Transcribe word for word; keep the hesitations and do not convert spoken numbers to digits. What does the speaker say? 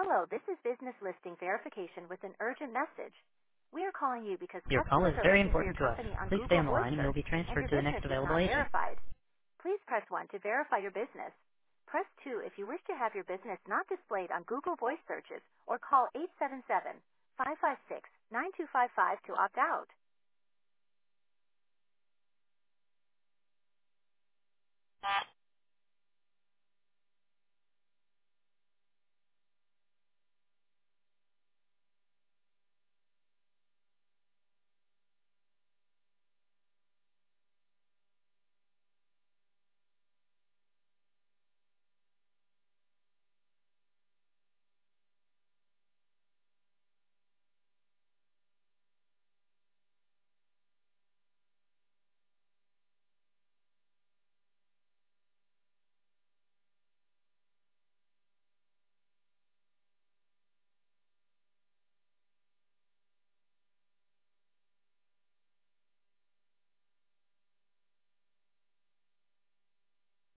Hello, this is business listing verification with an urgent message. We are calling you because Your call customers is are very looking for important your to us. company on Please stay Google on the Voice line and you will Search, be and transferred your to the business next is available not agent. verified. Please press one to verify your business. Press two if you wish to have your business not displayed on Google Voice searches, or call eight seven seven, five five six, nine two five five to opt out.